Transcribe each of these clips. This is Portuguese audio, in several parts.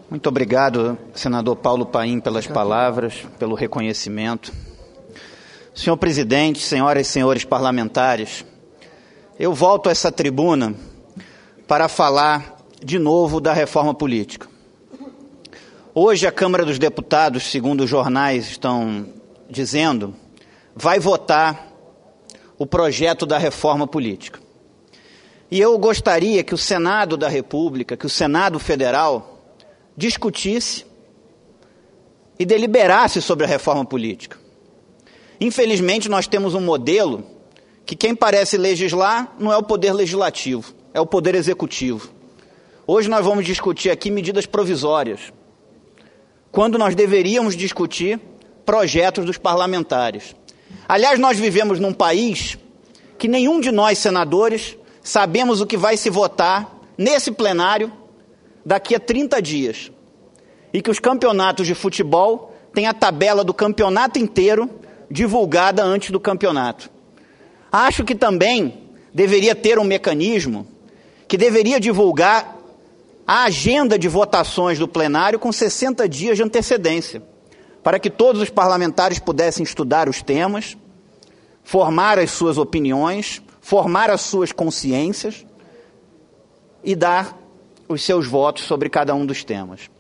Muito obrigado, senador Paulo Paim, pelas palavras, pelo reconhecimento. Senhor presidente, senhoras e senhores parlamentares, eu volto a essa tribuna para falar de novo da reforma política. Hoje a Câmara dos Deputados, segundo os jornais estão dizendo, vai votar o projeto da reforma política. E eu gostaria que o Senado da República, que o Senado Federal, discutisse e deliberasse sobre a reforma política. Infelizmente, nós temos um modelo que quem parece legislar não é o poder legislativo, é o poder executivo. Hoje nós vamos discutir aqui medidas provisórias, quando nós deveríamos discutir projetos dos parlamentares. Aliás, nós vivemos num país que nenhum de nós, senadores, sabemos o que vai se votar nesse plenário daqui a 30 dias. E que os campeonatos de futebol têm a tabela do campeonato inteiro divulgada antes do campeonato. Acho que também deveria ter um mecanismo que deveria divulgar a agenda de votações do plenário com 60 dias de antecedência, para que todos os parlamentares pudessem estudar os temas, formar as suas opiniões, formar as suas consciências e dar os seus votos sobre cada um dos temas.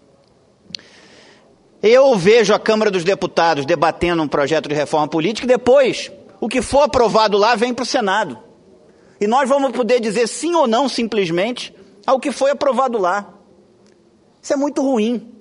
Eu vejo a Câmara dos Deputados debatendo um projeto de reforma política e depois, o que for aprovado lá vem para o Senado. E nós vamos poder dizer sim ou não, simplesmente, ao que foi aprovado lá. Isso é muito ruim.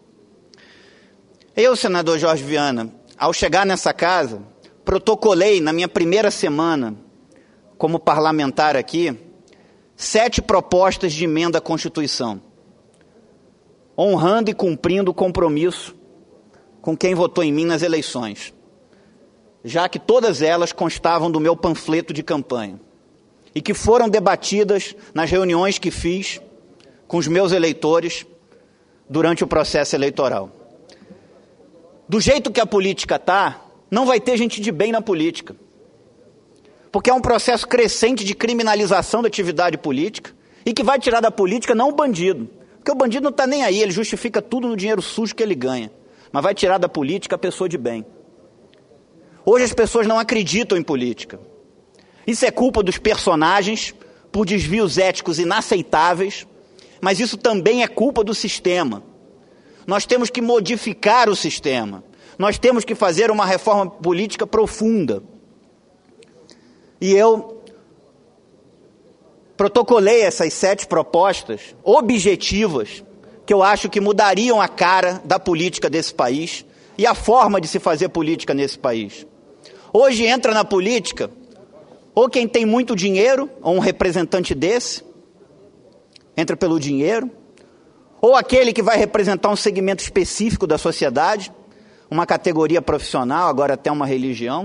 Eu, senador Jorge Viana, ao chegar nessa casa, protocolei na minha primeira semana como parlamentar aqui 7 propostas de emenda à Constituição, honrando e cumprindo o compromisso com quem votou em mim nas eleições, já que todas elas constavam do meu panfleto de campanha e que foram debatidas nas reuniões que fiz com os meus eleitores durante o processo eleitoral. Do jeito que a política está, não vai ter gente de bem na política, porque é um processo crescente de criminalização da atividade política e que vai tirar da política não o bandido, porque o bandido não está nem aí, ele justifica tudo no dinheiro sujo que ele ganha, mas vai tirar da política a pessoa de bem. Hoje as pessoas não acreditam em política. Isso é culpa dos personagens por desvios éticos inaceitáveis, mas isso também é culpa do sistema. Nós temos que modificar o sistema. Nós temos que fazer uma reforma política profunda. E eu protocolei essas 7 propostas objetivas que eu acho que mudariam a cara da política desse país e a forma de se fazer política nesse país. Hoje entra na política ou quem tem muito dinheiro, ou um representante desse, entra pelo dinheiro, ou aquele que vai representar um segmento específico da sociedade, uma categoria profissional, agora até uma religião,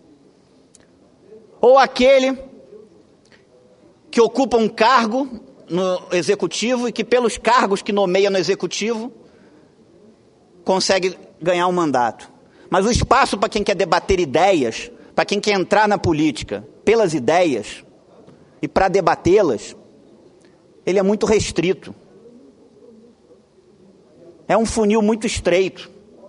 ou aquele que ocupa um cargo no executivo e que pelos cargos que nomeia no executivo consegue ganhar um mandato. Mas o espaço para quem quer debater ideias, para quem quer entrar na política pelas ideias e para debatê-las, ele é muito restrito. É um funil muito estreito.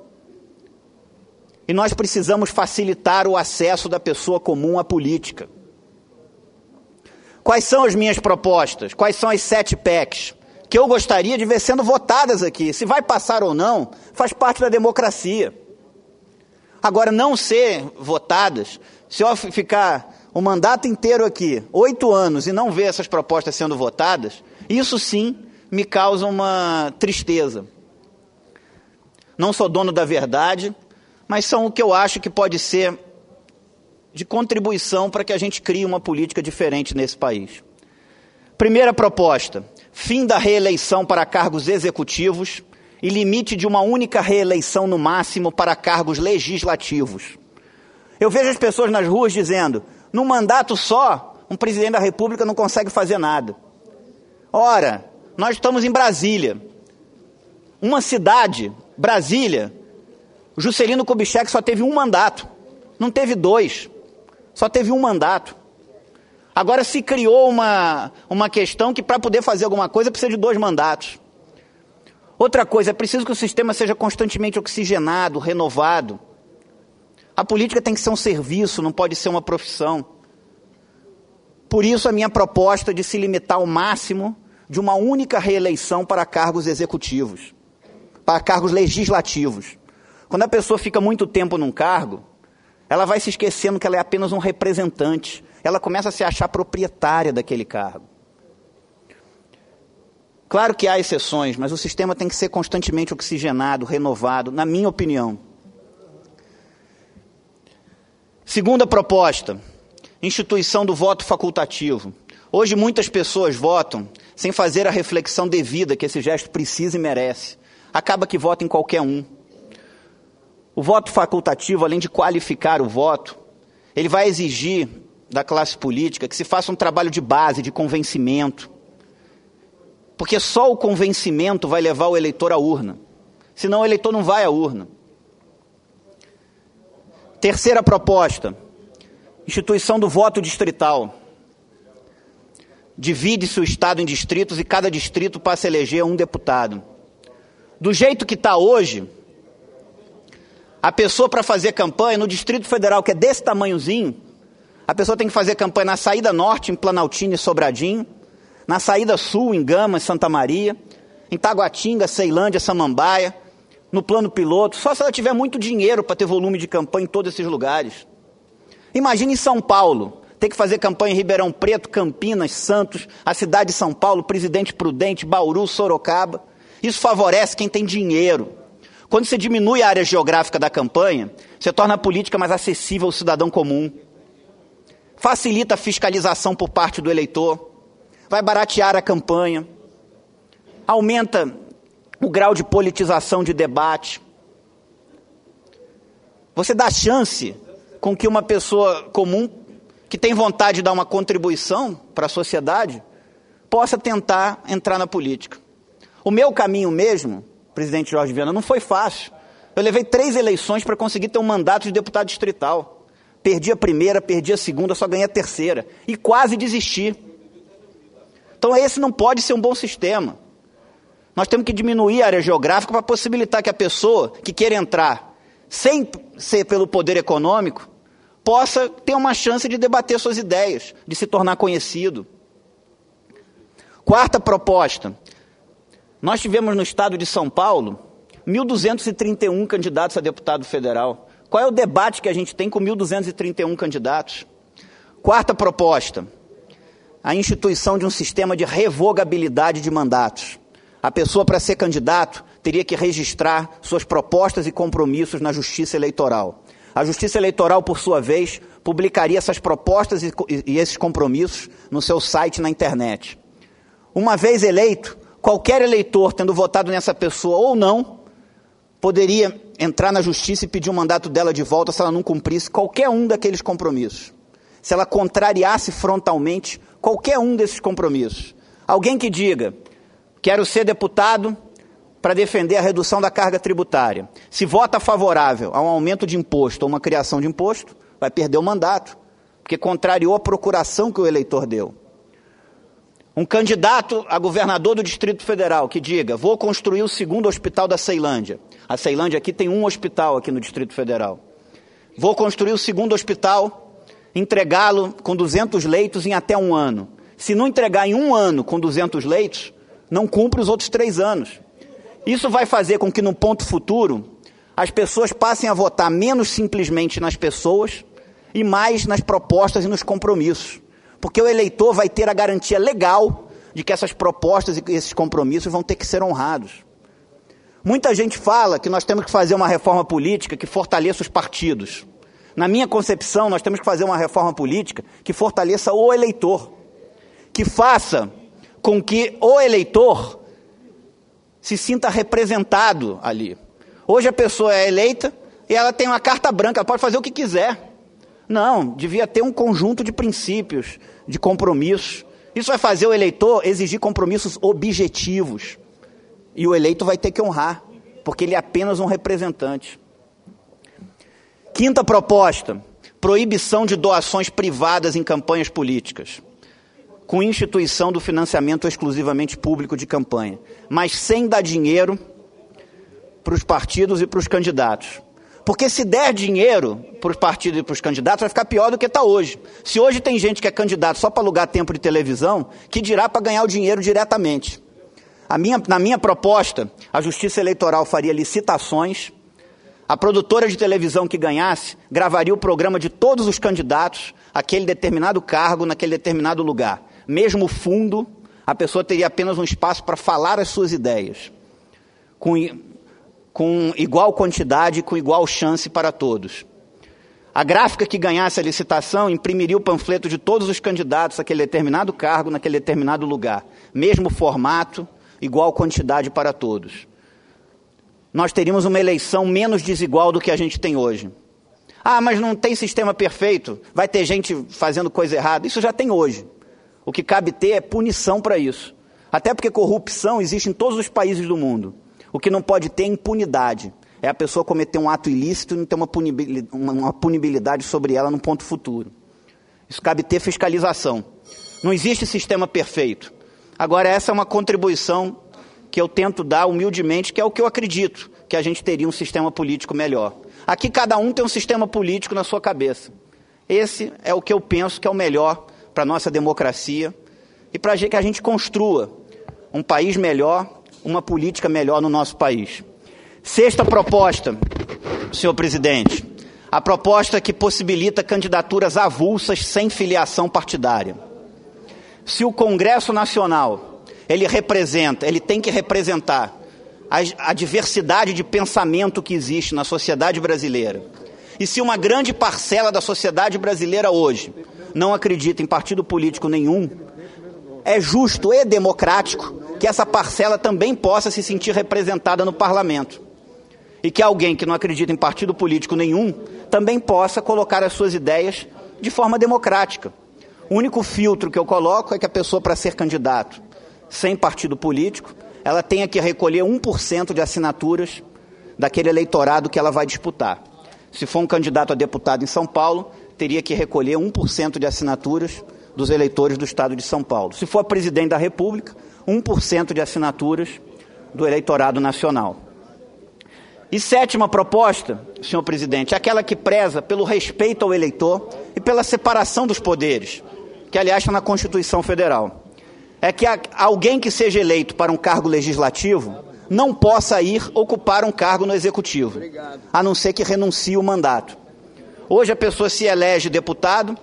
E nós precisamos facilitar o acesso da pessoa comum à política. Quais são as minhas propostas? Quais são as 7 PECs que eu gostaria de ver sendo votadas aqui? Se vai passar ou não, faz parte da democracia. Agora, não ser votadas, se eu ficar o mandato inteiro aqui, 8 anos, e não ver essas propostas sendo votadas, isso sim me causa uma tristeza. Não sou dono da verdade, mas são o que eu acho que pode ser de contribuição para que a gente crie uma política diferente nesse país. Primeira proposta, fim da reeleição para cargos executivos e limite de uma única reeleição no máximo para cargos legislativos. Eu vejo as pessoas nas ruas dizendo, num mandato só, um presidente da República não consegue fazer nada. Ora, nós estamos em Brasília, uma cidade, Brasília, o Juscelino Kubitschek só teve um mandato, não teve 2, só teve um mandato. Agora se criou uma questão que para poder fazer alguma coisa precisa de 2 mandatos. Outra coisa, é preciso que o sistema seja constantemente oxigenado, renovado. A política tem que ser um serviço, não pode ser uma profissão. Por isso, a minha proposta de se limitar ao máximo de uma única reeleição para cargos executivos, para cargos legislativos. Quando a pessoa fica muito tempo num cargo, ela vai se esquecendo que ela é apenas um representante. Ela começa a se achar proprietária daquele cargo. Claro que há exceções, mas o sistema tem que ser constantemente oxigenado, renovado, na minha opinião. Segunda proposta, instituição do voto facultativo. Hoje muitas pessoas votam sem fazer a reflexão devida que esse gesto precisa e merece. Acaba que vota em qualquer um. O voto facultativo, além de qualificar o voto, ele vai exigir da classe política que se faça um trabalho de base, de convencimento. Porque só o convencimento vai levar o eleitor à urna. Senão o eleitor não vai à urna. Terceira proposta, instituição do voto distrital. Divide-se o estado em distritos e cada distrito passa a eleger um deputado. Do jeito que está hoje, a pessoa para fazer campanha no Distrito Federal, que é desse tamanhozinho, a pessoa tem que fazer campanha na saída norte, em Planaltina e Sobradinho, na saída sul, em Gama e Santa Maria, em Taguatinga, Ceilândia, Samambaia, no plano piloto, só se ela tiver muito dinheiro para ter volume de campanha em todos esses lugares. Imagine em São Paulo, ter que fazer campanha em Ribeirão Preto, Campinas, Santos, a cidade de São Paulo, Presidente Prudente, Bauru, Sorocaba. Isso favorece quem tem dinheiro. Quando você diminui a área geográfica da campanha, você torna a política mais acessível ao cidadão comum. Facilita a fiscalização por parte do eleitor. Vai baratear a campanha. Aumenta o grau de politização de debate. Você dá chance com que uma pessoa comum, que tem vontade de dar uma contribuição para a sociedade, possa tentar entrar na política. O meu caminho mesmo, presidente Jorge Viana, não foi fácil. Eu levei 3 eleições para conseguir ter um mandato de deputado distrital. Perdi a primeira, perdi a segunda, só ganhei a terceira. E quase desisti. Então esse não pode ser um bom sistema. Nós temos que diminuir a área geográfica para possibilitar que a pessoa que queira entrar, sem ser pelo poder econômico, possa ter uma chance de debater suas ideias, de se tornar conhecido. Quarta proposta. Nós tivemos no estado de São Paulo 1.231 candidatos a deputado federal. Qual é o debate que a gente tem com 1.231 candidatos? Quarta proposta. A instituição de um sistema de revogabilidade de mandatos. A pessoa, para ser candidato, teria que registrar suas propostas e compromissos na Justiça Eleitoral. A Justiça Eleitoral, por sua vez, publicaria essas propostas e esses compromissos no seu site na internet. Uma vez eleito, qualquer eleitor, tendo votado nessa pessoa ou não, poderia entrar na Justiça e pedir o mandato dela de volta se ela não cumprisse qualquer um daqueles compromissos. Se ela contrariasse frontalmente qualquer um desses compromissos. Alguém que diga, quero ser deputado para defender a redução da carga tributária. Se vota favorável a um aumento de imposto ou uma criação de imposto, vai perder o mandato, porque contrariou a procuração que o eleitor deu. Um candidato a governador do Distrito Federal que diga, vou construir o 2º hospital da Ceilândia. A Ceilândia aqui tem um hospital aqui no Distrito Federal. Vou construir o 2º hospital, entregá-lo com 200 leitos em até 1 ano. Se não entregar em 1 ano com 200 leitos, não cumpre os outros 3 anos. Isso vai fazer com que no ponto futuro as pessoas passem a votar menos simplesmente nas pessoas e mais nas propostas e nos compromissos. Porque o eleitor vai ter a garantia legal de que essas propostas e esses compromissos vão ter que ser honrados. Muita gente fala que nós temos que fazer uma reforma política que fortaleça os partidos. Na minha concepção, nós temos que fazer uma reforma política que fortaleça o eleitor. Que faça com que o eleitor se sinta representado ali. Hoje a pessoa é eleita e ela tem uma carta branca, ela pode fazer o que quiser. Não, devia ter um conjunto de princípios, de compromissos. Isso vai fazer o eleitor exigir compromissos objetivos. E o eleito vai ter que honrar, porque ele é apenas um representante. Quinta proposta, proibição de doações privadas em campanhas políticas. com instituição do financiamento exclusivamente público de campanha, mas sem dar dinheiro para os partidos e para os candidatos. Porque se der dinheiro para os partidos e para os candidatos, vai ficar pior do que está hoje. Se hoje tem gente que é candidato só para alugar tempo de televisão, que dirá para ganhar o dinheiro diretamente. Na minha proposta, a Justiça Eleitoral faria licitações, a produtora de televisão que ganhasse gravaria o programa de todos os candidatos, aquele determinado cargo, naquele determinado lugar. Mesmo fundo, a pessoa teria apenas um espaço para falar as suas ideias, com igual quantidade, com igual chance para todos. A gráfica que ganhasse a licitação imprimiria o panfleto de todos os candidatos àquele determinado cargo, naquele determinado lugar. Mesmo formato, igual quantidade para todos. Nós teríamos uma eleição menos desigual do que a gente tem hoje. Ah, mas não tem sistema perfeito, vai ter gente fazendo coisa errada. Isso já tem hoje. O que cabe ter é punição para isso. Até porque corrupção existe em todos os países do mundo. O que não pode ter é impunidade. É a pessoa cometer um ato ilícito e não ter uma punibilidade sobre ela no ponto futuro. Isso cabe ter fiscalização. Não existe sistema perfeito. Agora, essa é uma contribuição que eu tento dar humildemente, que é o que eu acredito, que a gente teria um sistema político melhor. Aqui cada um tem um sistema político na sua cabeça. Esse é o que eu penso que é o melhor para a nossa democracia e para que a gente construa um país melhor, uma política melhor no nosso país. Sexta proposta, senhor presidente, a proposta que possibilita candidaturas avulsas sem filiação partidária. Se o Congresso Nacional, ele tem que representar a diversidade de pensamento que existe na sociedade brasileira. E se uma grande parcela da sociedade brasileira hoje não acredita em partido político nenhum, é justo e democrático que essa parcela também possa se sentir representada no parlamento. E que alguém que não acredita em partido político nenhum também possa colocar as suas ideias de forma democrática. O único filtro que eu coloco é que a pessoa, para ser candidato sem partido político, ela tenha que recolher 1% de assinaturas daquele eleitorado que ela vai disputar. Se for um candidato a deputado em São Paulo, teria que recolher 1% de assinaturas dos eleitores do estado de São Paulo. Se for presidente da República, 1% de assinaturas do eleitorado nacional. E sétima proposta, senhor presidente, é aquela que preza pelo respeito ao eleitor e pela separação dos poderes, que aliás está na Constituição Federal. É que alguém que seja eleito para um cargo legislativo não possa ir ocupar um cargo no executivo, a não ser que renuncie o mandato. Hoje a pessoa se elege deputado,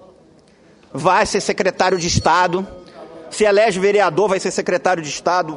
vai ser secretário de Estado, se elege vereador, vai ser secretário de Estado,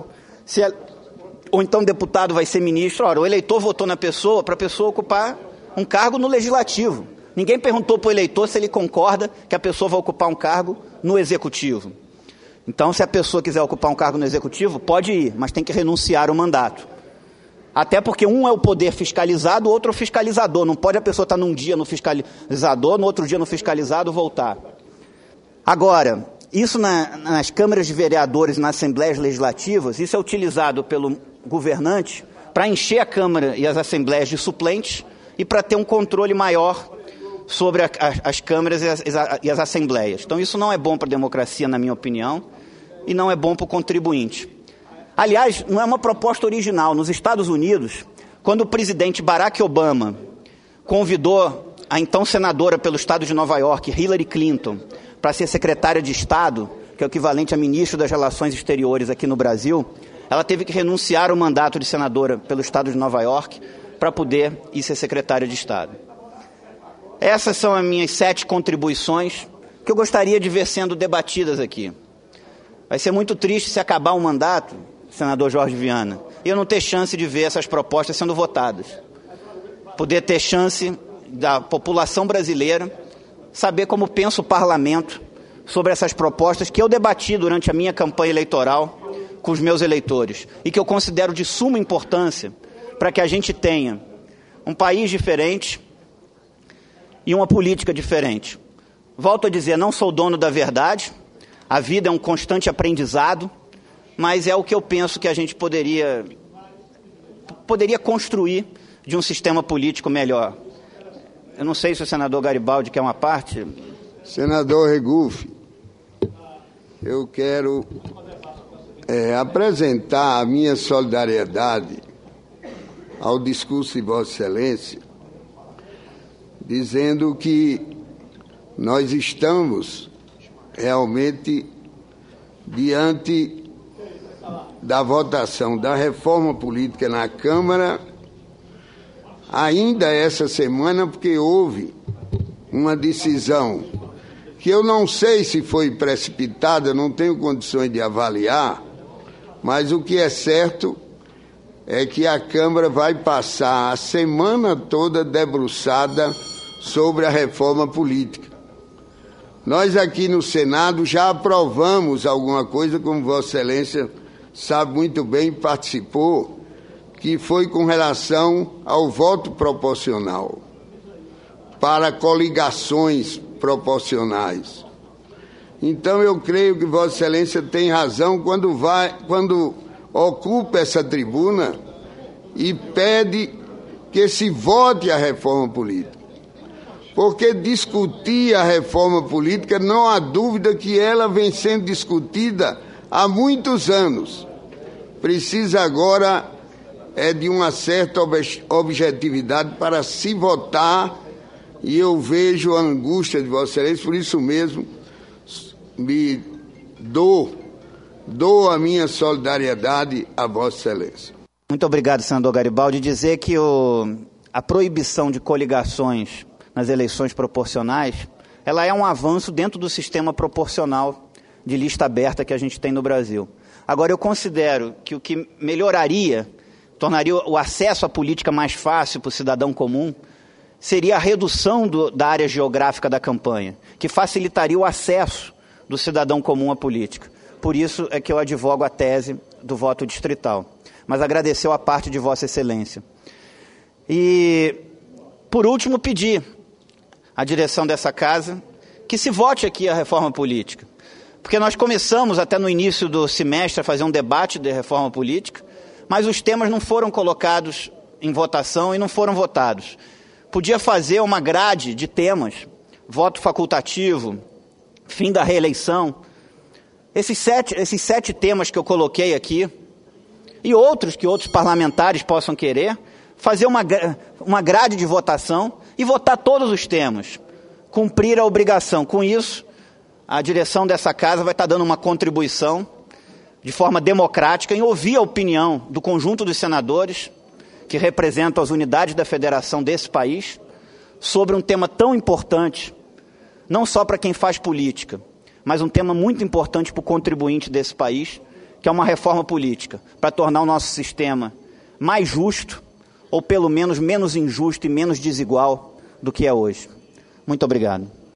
ou então deputado vai ser ministro. Ora, o eleitor votou na pessoa para a pessoa ocupar um cargo no legislativo. Ninguém perguntou para o eleitor se ele concorda que a pessoa vai ocupar um cargo no executivo. Então, se a pessoa quiser ocupar um cargo no executivo, pode ir, mas tem que renunciar ao mandato. Até porque um é o poder fiscalizado, o outro é o fiscalizador. Não pode a pessoa estar num dia no fiscalizador, no outro dia no fiscalizado, voltar. Agora, isso nas câmaras de vereadores, nas assembleias legislativas, isso é utilizado pelo governante para encher a Câmara e as assembleias de suplentes e para ter um controle maior sobre as câmaras e as assembleias. Então, isso não é bom para a democracia, na minha opinião, e não é bom para o contribuinte. Aliás, não é uma proposta original. Nos Estados Unidos, quando o presidente Barack Obama convidou a então senadora pelo estado de Nova York, Hillary Clinton, para ser secretária de Estado, que é o equivalente a ministro das Relações Exteriores aqui no Brasil, ela teve que renunciar ao mandato de senadora pelo estado de Nova York para poder ir ser secretária de Estado. Essas são as minhas 7 contribuições que eu gostaria de ver sendo debatidas aqui. Vai ser muito triste se acabar o mandato, senador Jorge Viana, e eu não ter chance de ver essas propostas sendo votadas. Poder ter chance da população brasileira saber como pensa o parlamento sobre essas propostas que eu debati durante a minha campanha eleitoral com os meus eleitores e que eu considero de suma importância para que a gente tenha um país diferente e uma política diferente. Volto a dizer, não sou dono da verdade, a vida é um constante aprendizado, mas é o que eu penso que a gente poderia construir de um sistema político melhor. Eu não sei se o senador Garibaldi quer uma parte. Senador Regufe. eu quero apresentar a minha solidariedade ao discurso de Vossa Excelência, dizendo que nós estamos realmente diante da votação da reforma política na Câmara, ainda essa semana, porque houve uma decisão que eu não sei se foi precipitada, não tenho condições de avaliar, mas o que é certo é que a Câmara vai passar a semana toda debruçada sobre a reforma política. Nós aqui no Senado já aprovamos alguma coisa, como Vossa Excelência sabe muito bem, participou, que foi com relação ao voto proporcional, para coligações proporcionais. Então eu creio que Vossa Excelência tem razão quando ocupa essa tribuna e pede que se vote a reforma política. Porque discutir a reforma política, não há dúvida que ela vem sendo discutida há muitos anos. Precisa agora de uma certa objetividade para se votar, e eu vejo a angústia de Vossa Excelência, por isso mesmo me dou a minha solidariedade a Vossa Excelência. Muito obrigado, senador Garibaldi. Dizer que a proibição de coligações nas eleições proporcionais, ela é um avanço dentro do sistema proporcional de lista aberta que a gente tem no Brasil. Agora, eu considero que o que melhoraria, tornaria o acesso à política mais fácil para o cidadão comum, seria a redução da área geográfica da campanha, que facilitaria o acesso do cidadão comum à política. Por isso é que eu advogo a tese do voto distrital. Mas agradecer a parte de Vossa Excelência. E, por último, pedir à direção dessa casa que se vote aqui a reforma política. Porque nós começamos até no início do semestre a fazer um debate de reforma política, mas os temas não foram colocados em votação e não foram votados. Podia fazer uma grade de temas, voto facultativo, fim da reeleição. Esses sete temas que eu coloquei aqui, e outros que outros parlamentares possam querer, fazer uma grade de votação e votar todos os temas, cumprir a obrigação. Com isso, a direção dessa casa vai estar dando uma contribuição de forma democrática em ouvir a opinião do conjunto dos senadores que representam as unidades da federação desse país sobre um tema tão importante, não só para quem faz política, mas um tema muito importante para o contribuinte desse país, que é uma reforma política, para tornar o nosso sistema mais justo, ou pelo menos injusto e menos desigual do que é hoje. Muito obrigado.